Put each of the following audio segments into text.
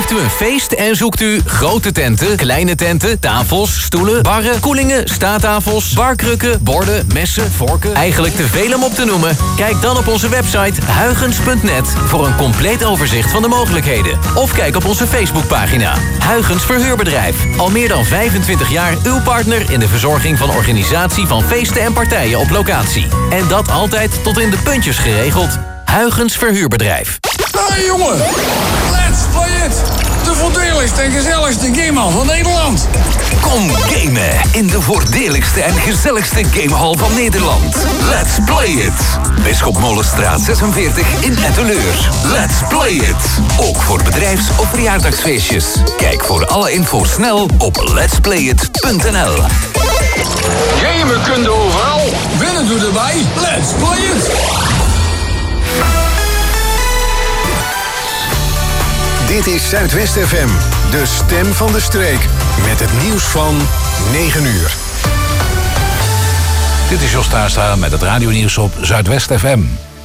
Heeft u een feest en zoekt u grote tenten, kleine tenten, tafels, stoelen, barren, koelingen, staattafels, barkrukken, borden, messen, vorken, eigenlijk te veel om op te noemen? Kijk dan op onze website huygens.net voor een compleet overzicht van de mogelijkheden. Of kijk op onze Facebookpagina. Huygens Verhuurbedrijf. Al meer dan 25 jaar uw partner in de verzorging van organisatie van feesten en partijen op locatie. En dat altijd tot in de puntjes geregeld. Huygens Verhuurbedrijf. Hey jongen, let's play it! De voordeligste en gezelligste gamehal van Nederland. Kom gamen in de voordeligste en gezelligste gamehal van Nederland. Let's play it! Bisschop Molenstraat 46 in Etteleur. Let's play it! Ook voor bedrijfs- of verjaardagsfeestjes. Kijk voor alle info snel op letsplayit.nl. Gamen kun je overal, winnen doe erbij. Let's play it! Dit is Zuidwest FM, de stem van de streek. Met het nieuws van 9 uur. Dit is Jos Taarstra met het radionieuws op Zuidwest FM.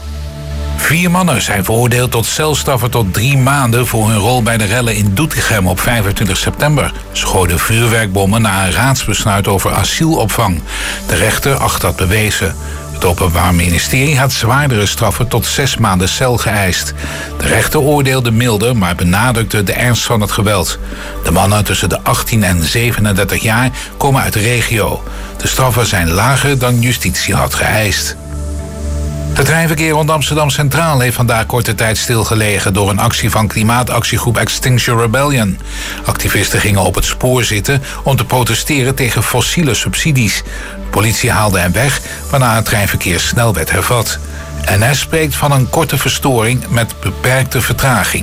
4 mannen zijn veroordeeld tot celstraffen tot 3 maanden... voor hun rol bij de rellen in Doetinchem op 25 september. Ze gooiden vuurwerkbommen na een raadsbesluit over asielopvang. De rechter acht dat bewezen. Het Openbaar Ministerie had zwaardere straffen tot 6 maanden cel geëist. De rechter oordeelde milder, maar benadrukte de ernst van het geweld. De mannen tussen de 18 en 37 jaar komen uit de regio. De straffen zijn lager dan justitie had geëist. Het treinverkeer rond Amsterdam Centraal heeft vandaag korte tijd stilgelegen door een actie van klimaatactiegroep Extinction Rebellion. Activisten gingen op het spoor zitten om te protesteren tegen fossiele subsidies. De politie haalde hen weg, waarna het treinverkeer snel werd hervat. NS spreekt van een korte verstoring met beperkte vertraging.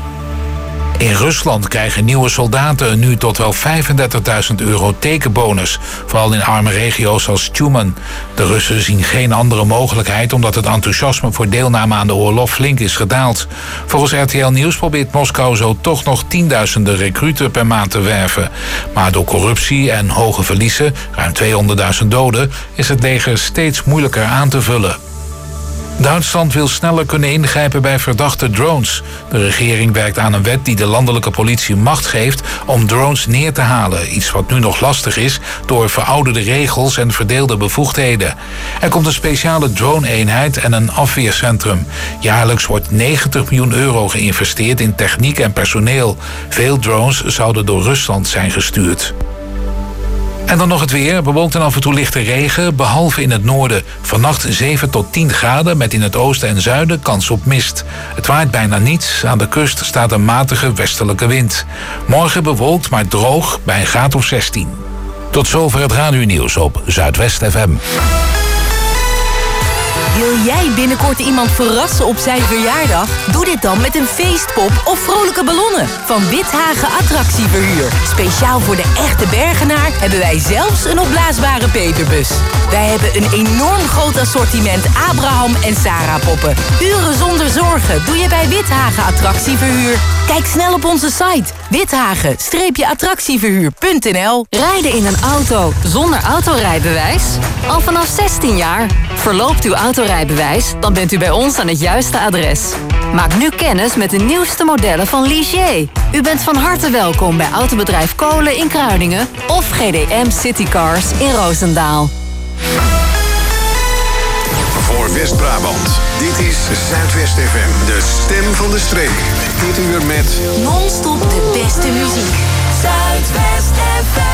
In Rusland krijgen nieuwe soldaten nu tot wel €35.000 tekenbonus. Vooral in arme regio's als Tjumen. De Russen zien geen andere mogelijkheid omdat het enthousiasme voor deelname aan de oorlog flink is gedaald. Volgens RTL Nieuws probeert Moskou zo toch nog tienduizenden recruten per maand te werven. Maar door corruptie en hoge verliezen, ruim 200.000 doden, is het leger steeds moeilijker aan te vullen. Duitsland wil sneller kunnen ingrijpen bij verdachte drones. De regering werkt aan een wet die de landelijke politie macht geeft om drones neer te halen. Iets wat nu nog lastig is door verouderde regels en verdeelde bevoegdheden. Er komt een speciale drone-eenheid en een afweercentrum. Jaarlijks wordt €90 miljoen geïnvesteerd in techniek en personeel. Veel drones zouden door Rusland zijn gestuurd. En dan nog het weer. Bewolkt en af en toe lichte regen, behalve in het noorden. Vannacht 7 tot 10 graden, met in het oosten en zuiden kans op mist. Het waait bijna niets. Aan de kust staat een matige westelijke wind. Morgen bewolkt, maar droog, bij een graad of 16. Tot zover het radionieuws op Zuidwest FM. Wil jij binnenkort iemand verrassen op zijn verjaardag? Doe dit dan met een feestpop of vrolijke ballonnen van Withagen Attractieverhuur. Speciaal voor de echte Bergenaar hebben wij zelfs een opblaasbare Peterbus. Wij hebben een enorm groot assortiment Abraham en Sarah poppen. Uren zonder zorgen doe je bij Withagen Attractieverhuur. Kijk snel op onze site withagen-attractieverhuur.nl. Rijden in een auto zonder autorijbewijs? Al vanaf 16 jaar. Verloopt uw autorijbewijs, dan bent u bij ons aan het juiste adres. Maak nu kennis met de nieuwste modellen van Ligier. U bent van harte welkom bij autobedrijf Kolen in Kruiningen of GDM Citycars in Roosendaal. Voor West-Brabant, dit is Zuidwest FM, de stem van de streek. Dit uur met Non-stop de beste muziek. Zuidwest FM.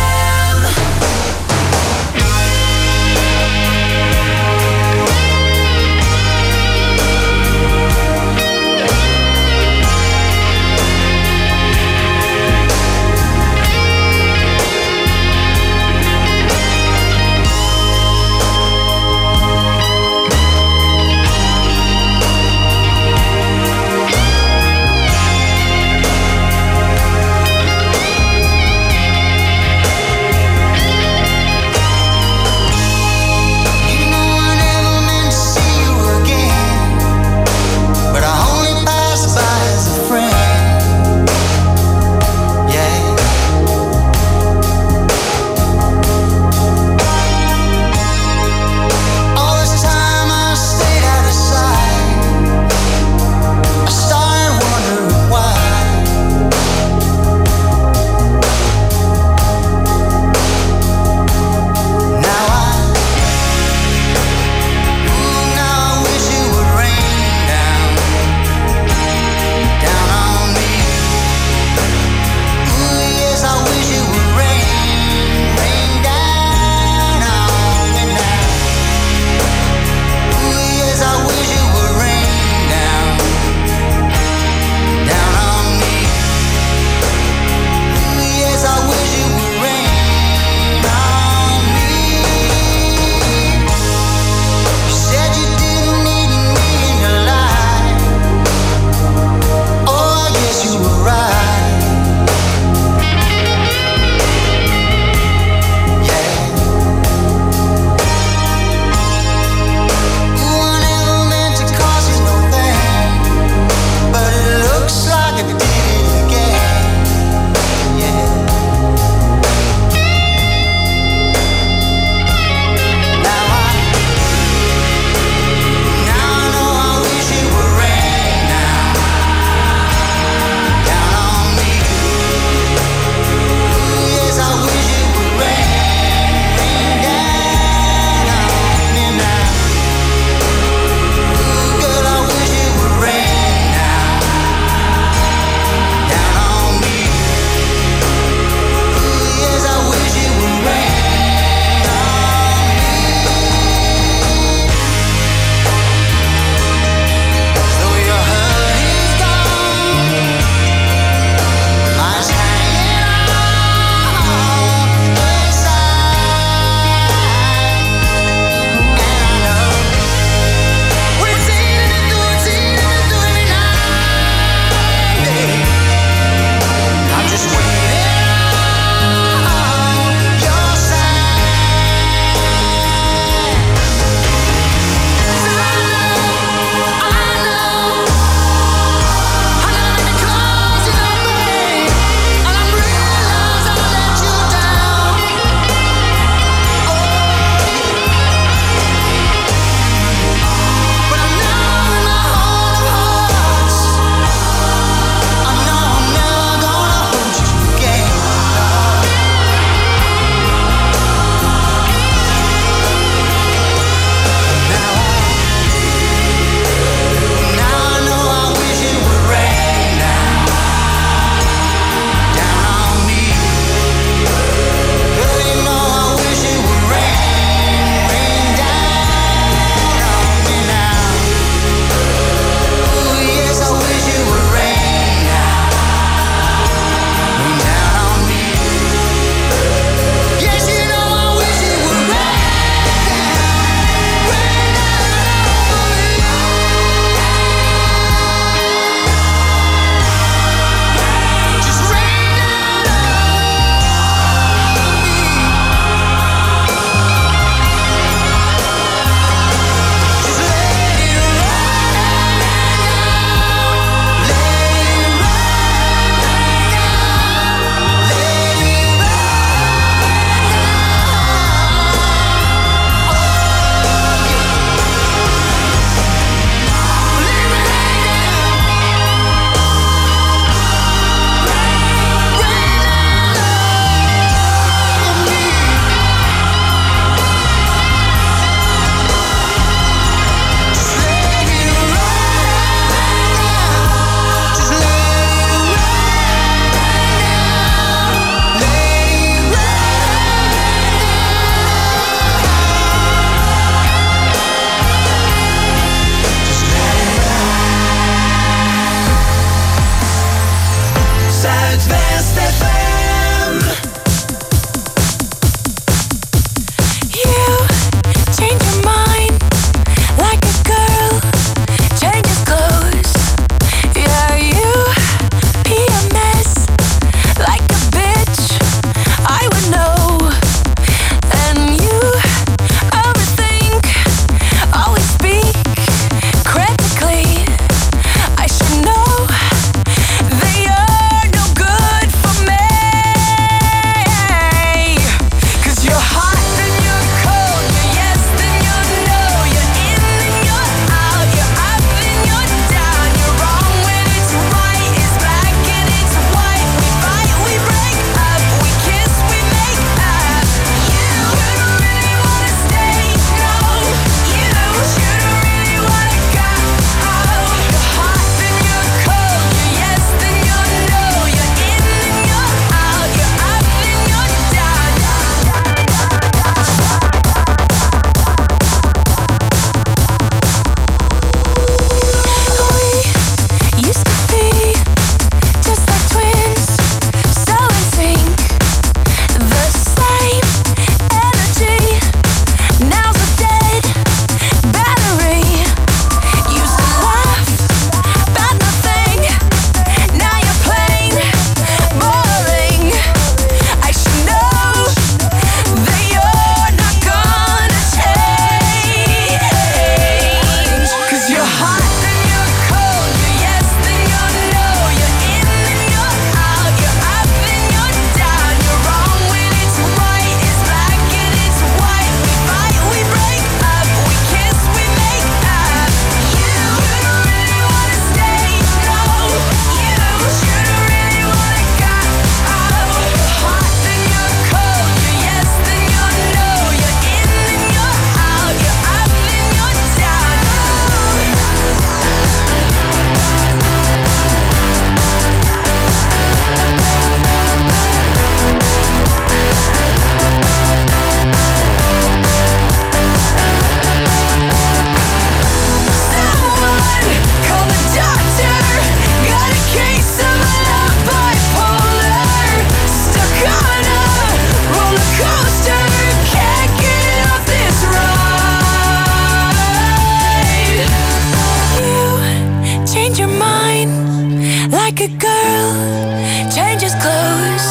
mine, like a girl changes clothes.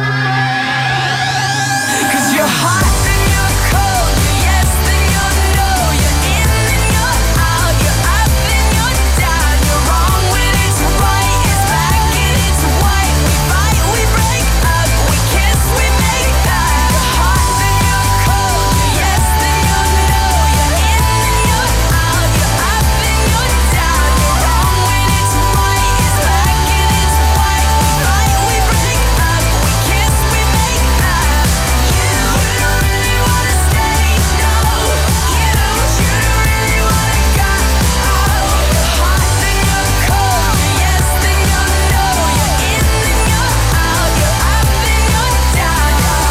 'Cause you're hot and you're cold, you're yes and you're no, you're in and you're out, you're up and you're down, you're wrong when it's right, it's black and it's white. We fight, we break up, we kiss, we make up. You're hot and you're cold, you're yes and you're no, you're in and you're out, you're up and you're down, you're wrong when it's right, it's black and it's white. We fight, we break up, we kiss, we make up. You don't really wanna stay, no. You don't really wanna go. You're hot and you're cold, you're yes and you're no, you're in and you're out, you're up and you're down.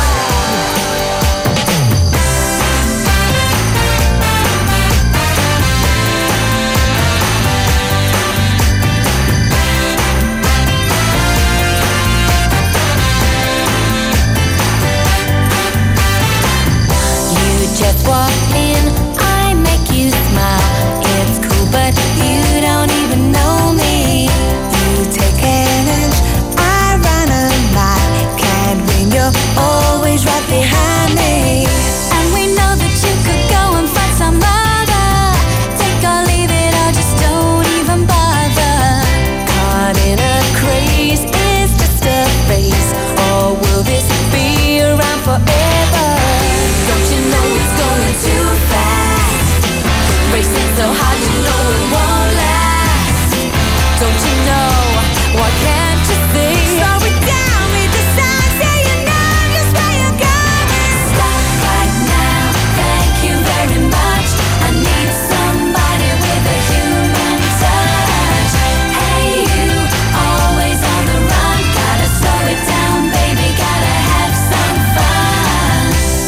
You just walk in, I make you smile. It's cool, but you don't even know me. You take an inch, I run a mile. Can't win, you're always right behind me. And we know that you could go and find some other. Take or leave it, or just don't even bother. Caught in a craze, is just a phase, or will this be around forever? Don't you know it's going too fast? Racing so hard, you know it won't last. Don't you know? Why can't you see? Slow it down, read the signs, say you know just where you're going. Stop right now, thank you very much. I need somebody with a human touch. Hey you, always on the run, gotta slow it down, baby, gotta have some fun.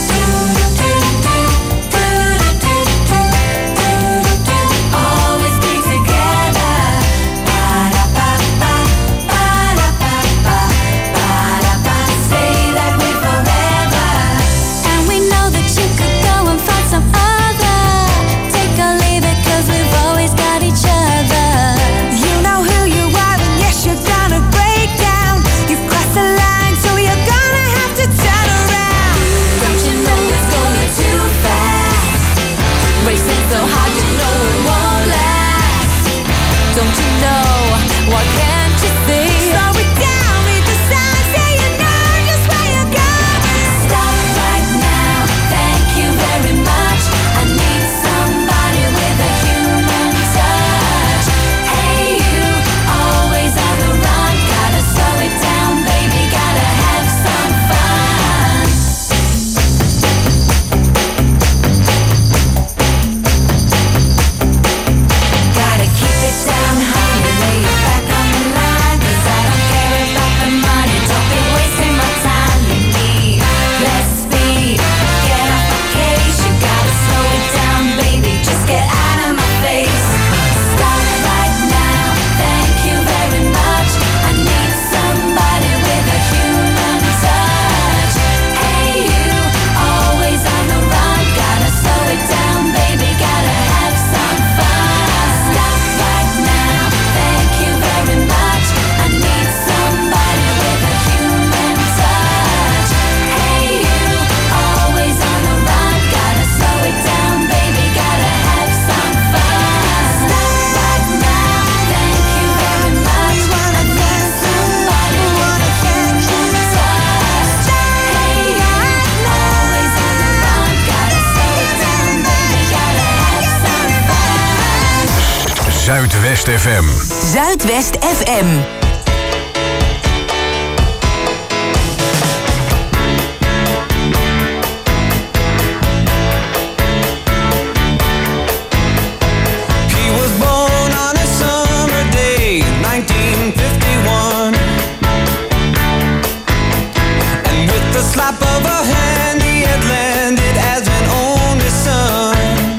Always be together. Say that we're forever. And we know that you could go and find some other. Take or leave it, 'cause we've always got each other. You know who you are, and yes, you're gonna break down. You've crossed the line, so you're gonna have to turn around. Don't you know it's going too fast? Racing so hard, you know it won't last. Don't you know? Why can't you see? Slow it down, read the signs, say you know just where you're going. Stop right now, thank you very much. I need somebody with a human touch. Hey you, always on the run, gotta slow it down, baby, gotta have some fun. Gotta keep it down, honey, lay it back on the line, 'cause I don't care about the money, don't be wasting my time. You need less speed, get off my case, you gotta slow it down, baby, just get out of my face. Stop right now, thank you very much. I need somebody with a human touch. Hey you, always on the run, gotta slow it down, baby, gotta have some fun. Stop right now, thank you very much. I need somebody with a human touch. Hey you, always on the run, gotta slow it down, baby, gotta have some fun. Stop right now, thank you very much. I need somebody with a human touch. Hey you, always on the run, gotta slow it down, baby, gotta have some fun. Zuidwest FM. Zuidwest FM. He was born on a summer day, 1951. And with the slap of a hand, he had landed as an only son.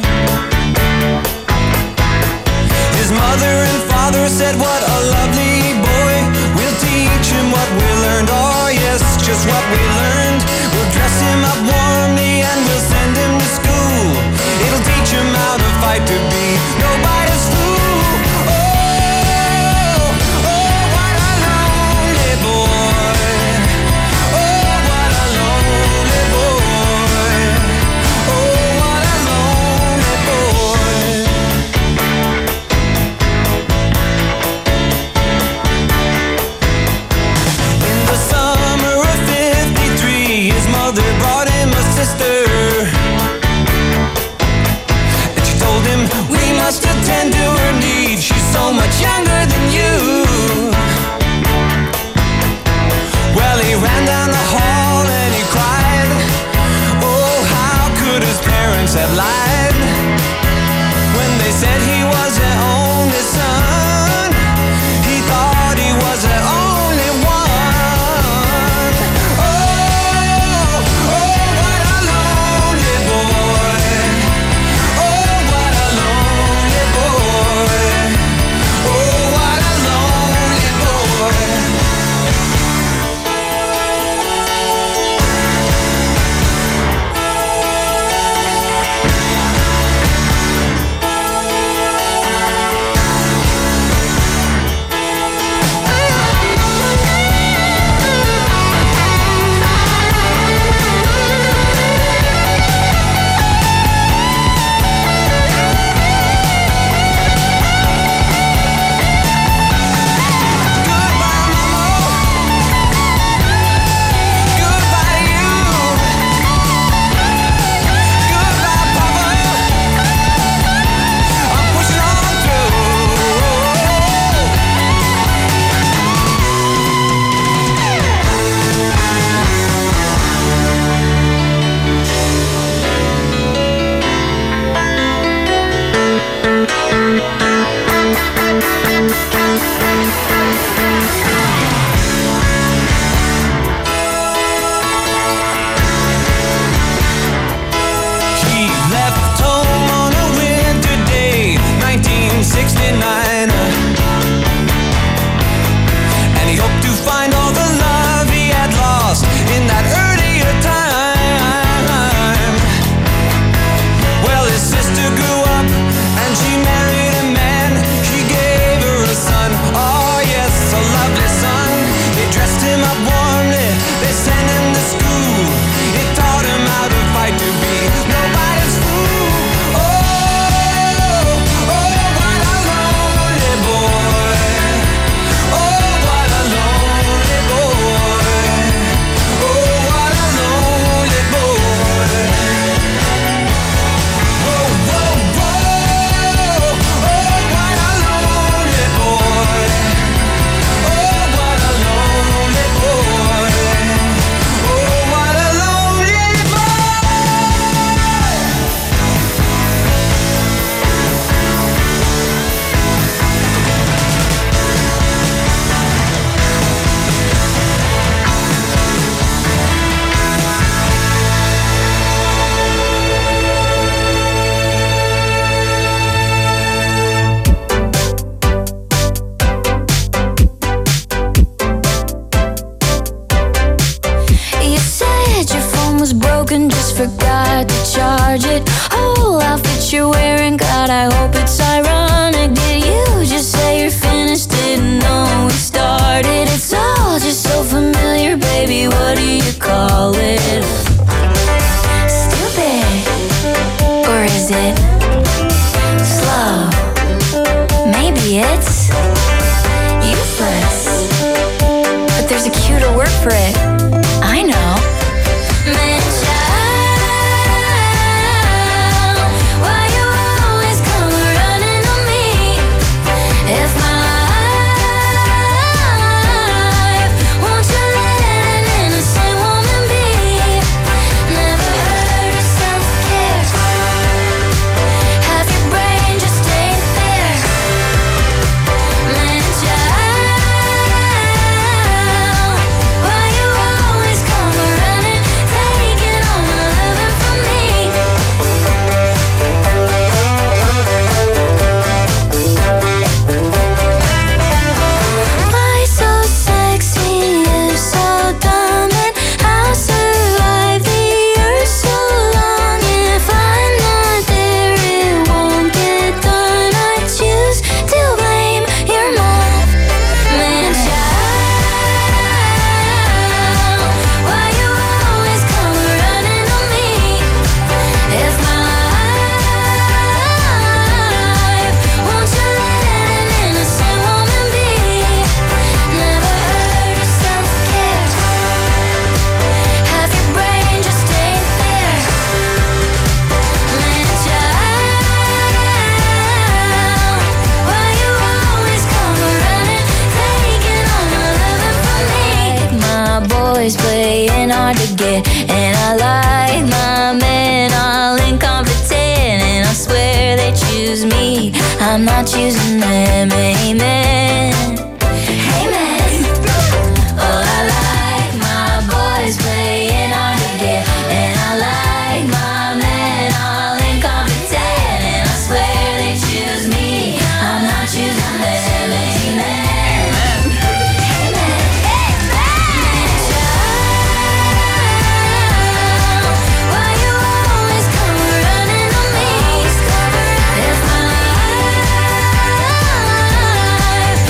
His mother and father said, what a lovely boy. We'll teach him what we learned. Oh yes, just what we learned. We'll dress him up warmly and we'll send him to school. It'll teach him how to fight to be nobody's fool. Oh, forgot to charge it. Whole outfit you're wearing, God, I hope it's ironic. Did you just say you're finished? Didn't know we started. It's all just so familiar, baby, what do you call it? Stupid, or is it slow? Maybe it's useless, but there's a cuter word for it. I know. Man, child, why you always come running on me? If my life, won't you let an innocent woman be? Never heard of self-care. Half your brain just ain't there. Man, child, why you always come running, taking all my loving from me? Why so sexy, you so dumb, and I'll survive the earth so long. If I'm not there, it won't get done. I choose to blame your mom. Man, child, why you always come running on me? If my life, won't you let an innocent woman be? Never heard of self-care. Half your brain just ain't there. Man, child, why you always come running, taking all my loving from me? My boys playing hard to get, and I like my men all incompetent, and I swear they choose me, I'm not choosing them. Amen. Amen. Oh, I like my boys playing hard to get, and I like my men all incompetent, and I swear they choose me, I'm not choosing them. Amen. Why you always come running on me? If my life,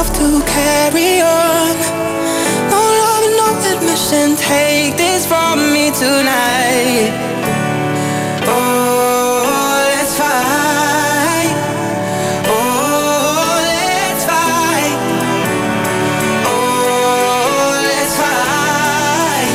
myself to carry on. No love and no admission. Take this from me tonight. Oh, let's fight. Oh, let's fight. Oh, let's fight.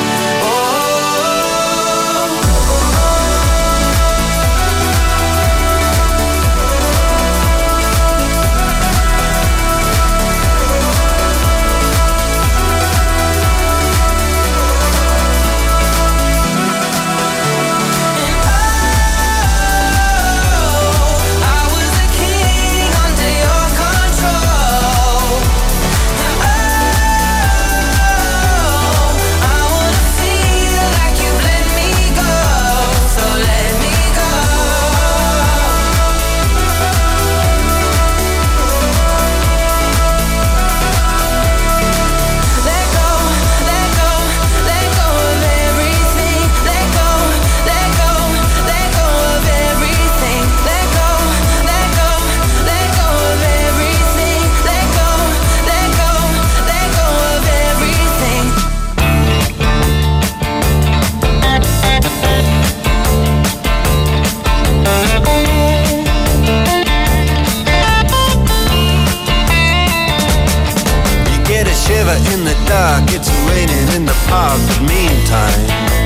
In the dark, it's raining in the park, but meantime,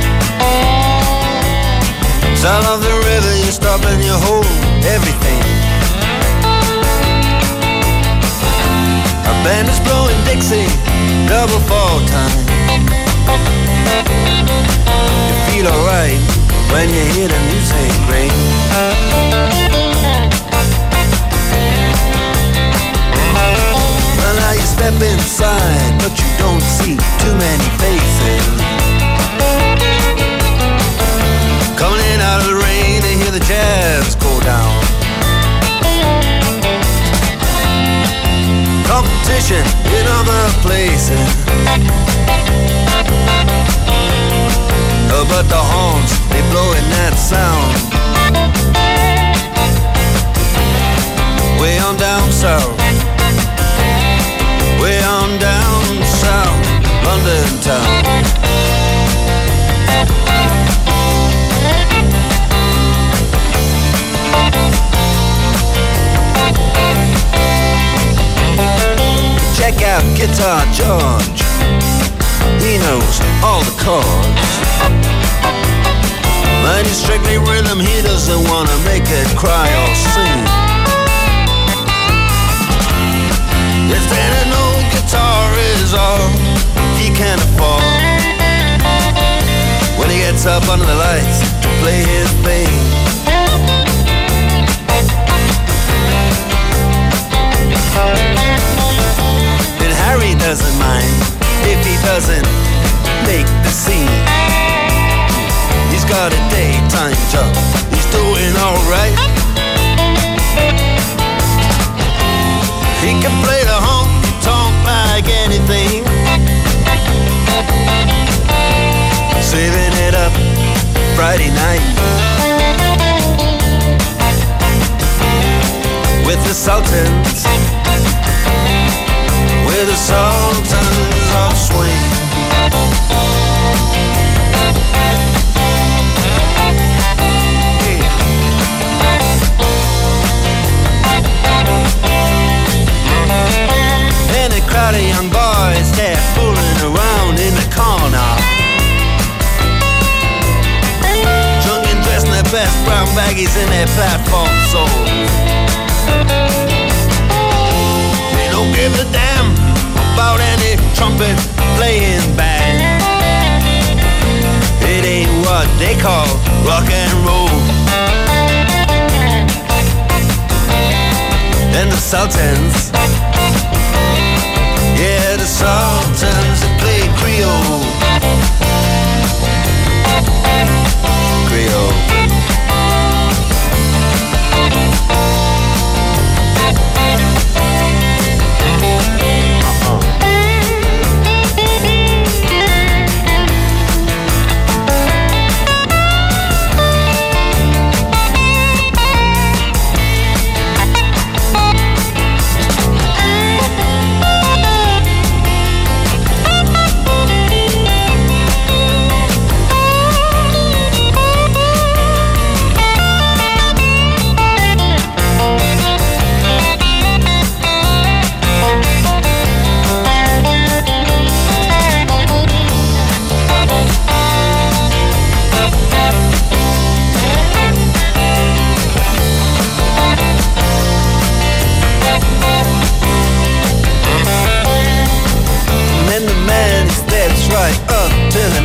sound of the river, you stop and you hold everything. A band is blowing Dixie, double fall time. You feel alright when you hear the music ring. Well, now you step inside, but you don't see too many faces. Coming in out of the rain and hear the jazz go down. Competition in other places. Oh, but the horns, they blowing that sound. Way on down south. Way on down south, London town. Check out Guitar George. He knows all the chords. But he's strictly rhythm, he doesn't wanna make it cry or sing. If then an old guitar is all he can afford, when he gets up under the lights to play his thing. And Harry doesn't mind if he doesn't make the scene. He's got a daytime job, he's doing alright. He can play the honky-tonk like anything, saving it up Friday night with the Sultans, with the Sultans of Swing. And a crowd of young boys, they're fooling around in the corner, drunk and dressed in their best brown baggies in their platform soles. They don't give a damn about any trumpet playing band. It ain't what they call rock and roll. And the Sultans, yeah, the Sultans that play Creole. Creole.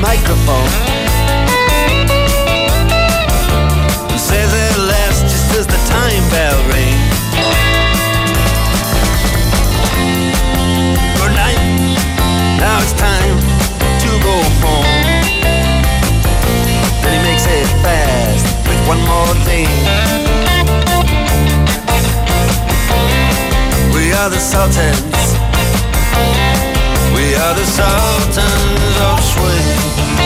microphone. Say their last just as the time bell rings. Good night, now it's time to go home. Then he makes it fast with one more thing. We are the Sultans. We are the Sultans of Swing.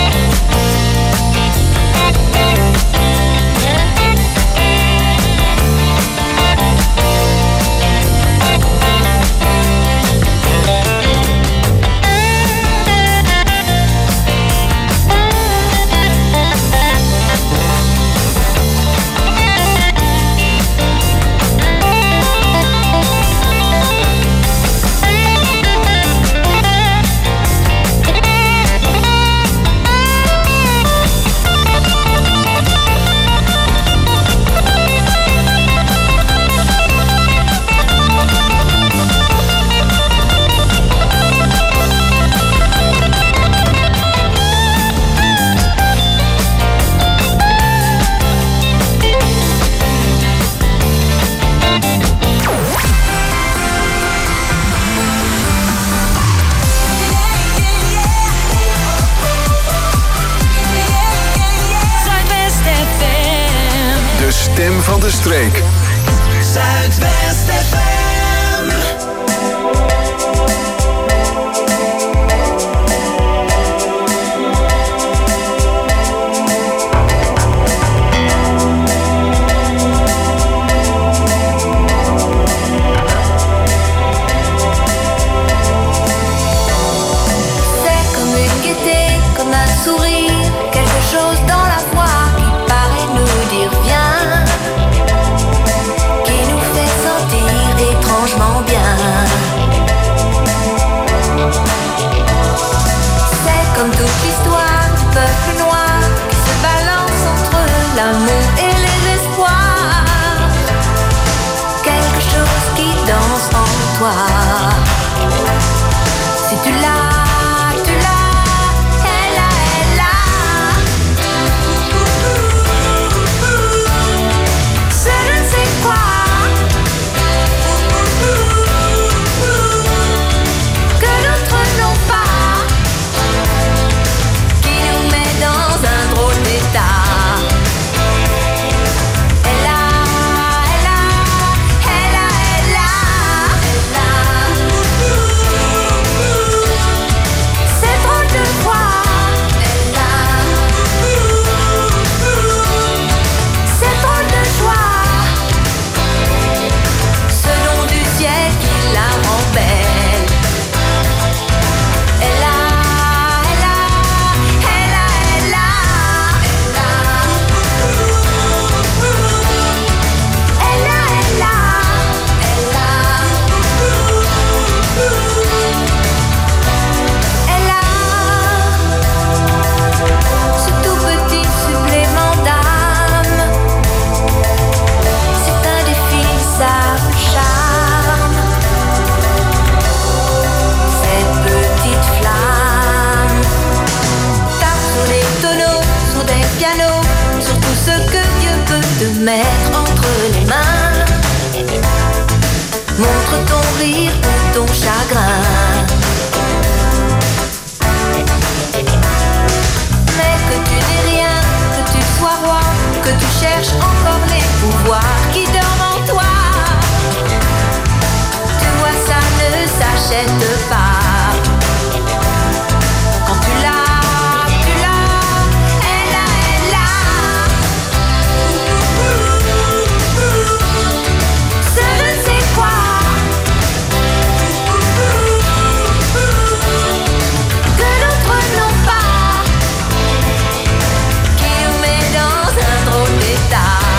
Stem van de streek. Zuidwest FM. C'est comme une gaieté, comme un sourire, quelque chose dans la voix qui paraît nous dire viens, qui nous fait sentir étrangement bien. C'est comme toute l'histoire du peuple noir qui se balance entre l'amour et les espoirs. Quelque chose qui danse en toi. Si tu l'as, tu l'as, elle a, elle a. C'est je ne sais quoi que d'autres n'ont pas, qui nous met dans un drôle d'état. Elle a, elle a, elle a, elle a, elle a. C'est drôle de voir, elle a. C'est drôle de joie, ce nom du ciel qui la rend belle. Elle a, elle a, elle a, elle a, elle a. Elle a, elle a, elle a. Elle a ce tout petit supplément d'âme, c'est indéfinissable charme. Cette petite flamme tape sur les tonneaux, sur des pianos, sur tout ce que Dieu peut te mettre entre les mains. Montre ton rire ou ton chagrin. Mais que tu n'aies rien, que tu sois roi, que tu cherches encore les pouvoirs qui dorment en toi. Tu vois, ça ne s'achète pas. Quand tu l'as, elle a, elle a. Ce je ne sais quoi que d'autres n'ont pas, qui nous met dans un drôle d'état.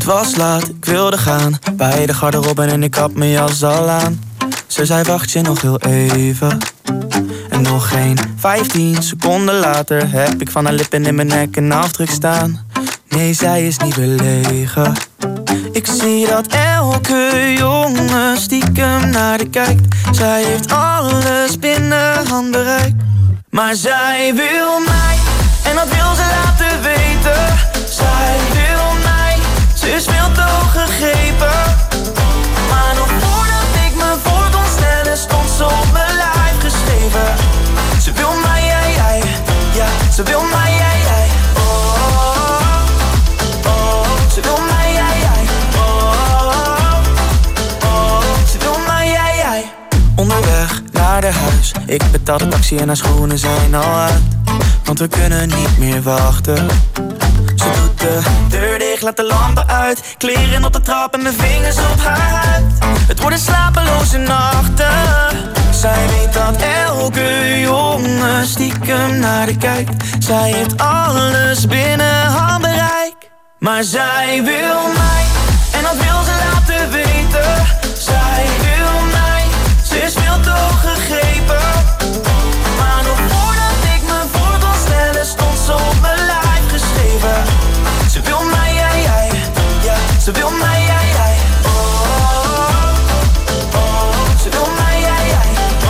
Het was laat, ik wilde gaan. Bij de garderobe en ik had mijn jas al aan. Ze zei wacht je nog heel even. En nog geen 15 seconden later heb ik van haar lippen in mijn nek een afdruk staan. Nee, zij is niet belegen. Ik zie dat elke jongen stiekem naar de kijkt. Zij heeft alles binnen handbereik. Maar zij wil mij, en dat wil ze laten weten. Zij wil mij, ze is veel te hoog gegrepen. Maar nog voordat ik me voor kon stellen, stond ze op mijn lijf geschreven. Ze wil mij, jij, ja, ze wil mij, jij. Ze wil mij, jij. Ze wil mij, jij. Onderweg naar de huis. Ik betaal de taxi en haar schoenen zijn al uit. Want we kunnen niet meer wachten. Ze doet de deur dicht, laat de lampen uit. Kleren op de trap en mijn vingers op haar huid. Het worden slapeloze nachten. Zij weet dat elke jongen stiekem naar de kijkt. Zij heeft alles binnen handbereik. Maar zij wil mij, en dat wil ze laten weten. Zij wil mij, ze is veel te hoog gegrepen. Maar nog voordat ik me voor kon stellen, stond ze op mijn lijf geschreven. Ze wil mij, jij, ja, ze wil mij, jij. Ze wil mij, jij.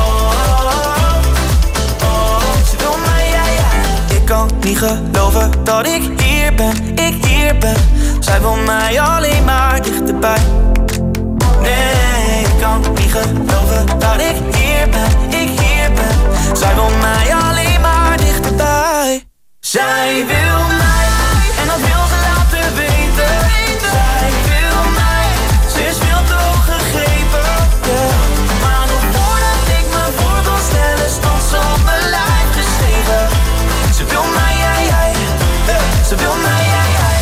Ze wil mij, jij. Ik kan niet geloven dat ik hier ben. Zij wil mij alleen maar dichterbij. Nee, ik kan niet geloven dat ik hier ben. Zij wil mij alleen maar dichterbij. Zij wil mij, en dat wil ze laten weten. Zij wil mij, ze is veel te hoog gegrepen. Yeah. Maar nog voordat ik me voor kon stellen, stond ze op mijn lijf geschreven. Ze wil mij, jij. Ze wil mij, jij.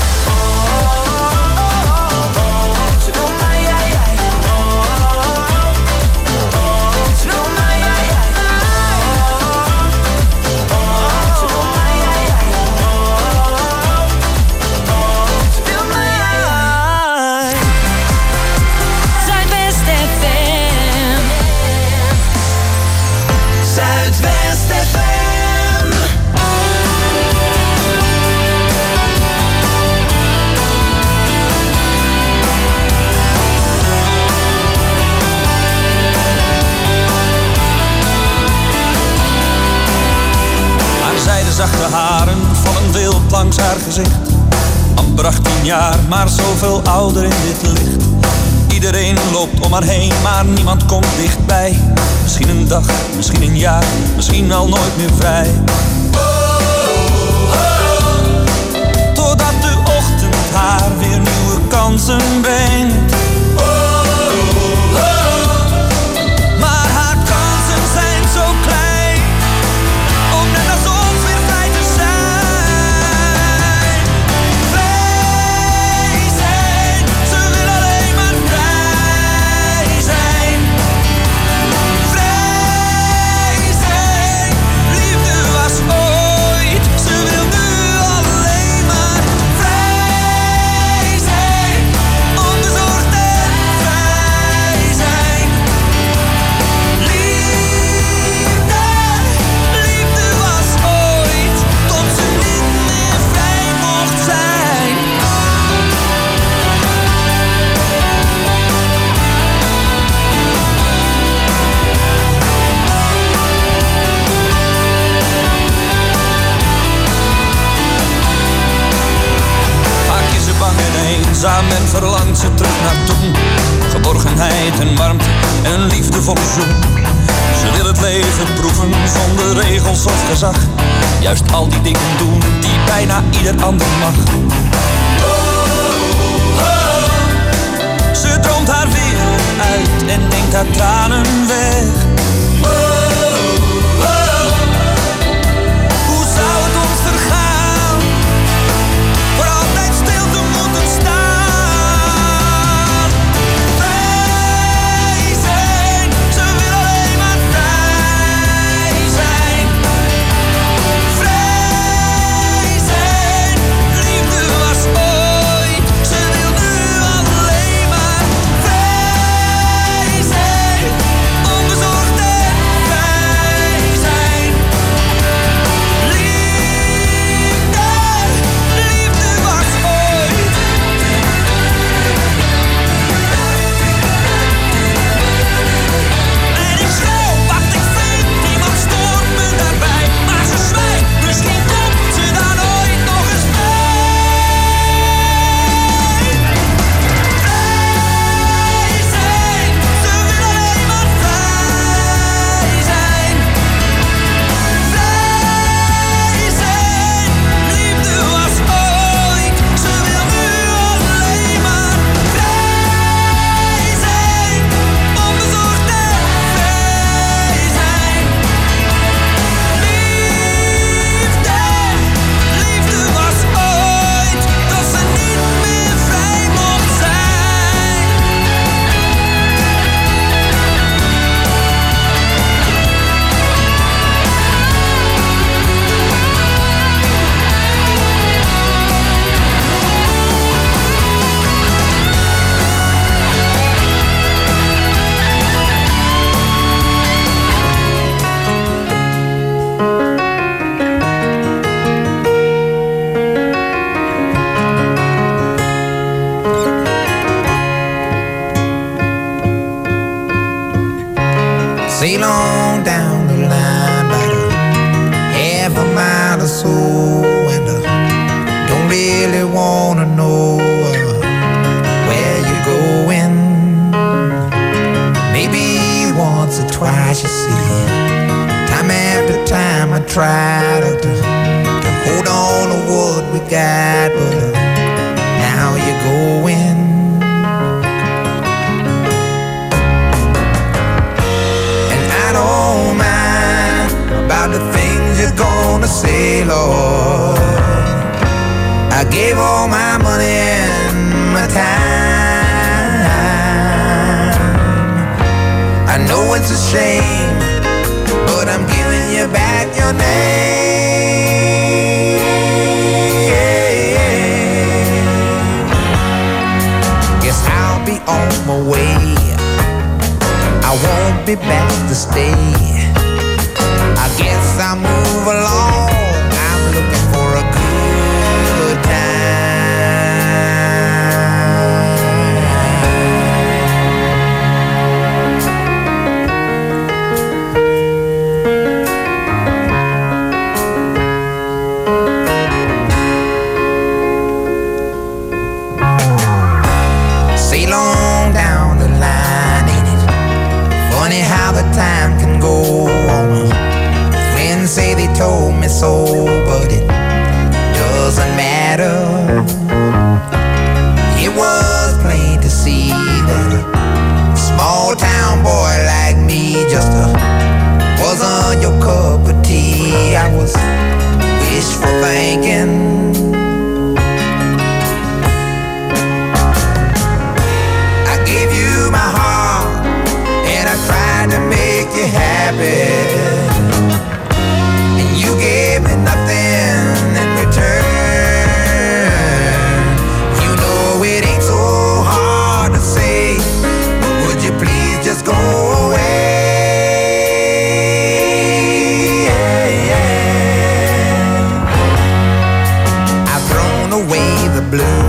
Zachte haren vallen wild langs haar gezicht. Amper 18 jaar, maar zoveel ouder in dit licht. Iedereen loopt om haar heen, maar niemand komt dichtbij. Misschien een dag, misschien een jaar, misschien al nooit meer vrij. Totdat de ochtend haar weer nieuwe kansen brengt. Maar haar kansen zijn zo klein, om net als ons weer vrij te zijn. Vrij zijn, ze wil alleen maar vrij zijn. Vrij zijn, liefde was ooit. Ze wil nu alleen maar vrij zijn. Onbezorgd en vrij zijn. Liefde was ooit, tot ze niet meer vrij mocht zijn. Vaak is ze bang en eenzaam en verlangt ze terug naar toen. Geborgenheid en warmte en een liefdevolle zoen. Ze wil het leven proeven zonder regels of gezag. Juist al die dingen doen die bijna ieder ander mag. Ze droomt haar wereld uit en denkt haar tranen weg. Hoe zou het ons vergaan? Voor altijd stil te moeten staan. Vrij zijn, ze wil alleen maar vrij zijn. Vrij zijn, liefde was ooit. Ze wil nu sail on down the line about a half a mile or so, and don't really wanna know where you're going. Maybe once or twice, you see, time after time I tried to hold on to what we got, but now you're going. And I don't mind about the things you're gonna say, Lord. I gave all my money and my time. I know it's a shame, but I'm giving you back your name. Guess I'll be on my way. I won't be back to stay. I guess I'll move along. I'm looking for a good time. Sail on down the line, ain't it funny how the time can go on? Friends say they told me so, but it doesn't matter. It was plain to see that a small town boy like me just wasn't your cup of tea. I was wishful thinking. I gave you my heart and I tried to make you happy, and you gave me nothing in return. You know it ain't so hard to say, but would you please just go away? I've thrown away the blues.